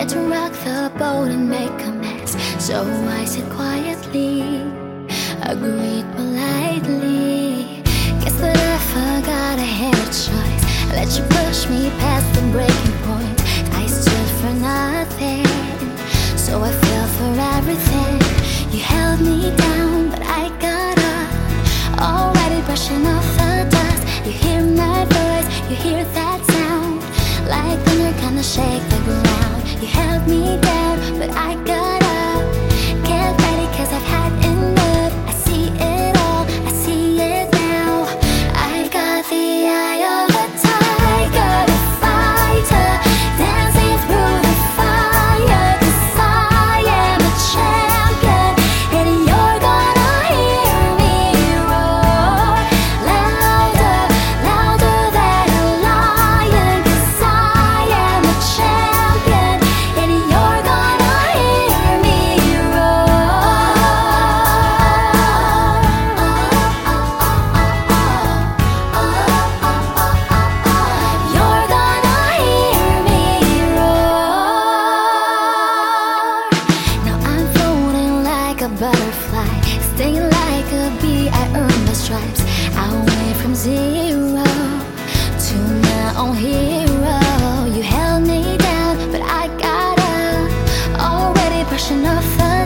tried to rock the boat and make a mess, so I said quietly, agreed politely. Guess that I forgot I had a choice. I let you push me past the breaking point. I stood for nothing, so I fell for everything. You held me down, but I got up, already brushing off the dust. You hear my voice, you hear that sound, like thunder gonna shake the ground. You held me down, but I got up. Get ready, cause I've had enough. I see it all, I see it now. I got the eye of a tiger, the fighter, dancing through the fire. Cause I am a champion, and you're gonna hear me roar. Louder, louder than a lion. Cause I am a champion, and you're gonna hear me roar. You're gonna hear me roar. Now I'm floating like a butterfly, stinging like a bee. I earned my stripes. I went from zero to my own hero. You held me down, but I got up, already brushing off the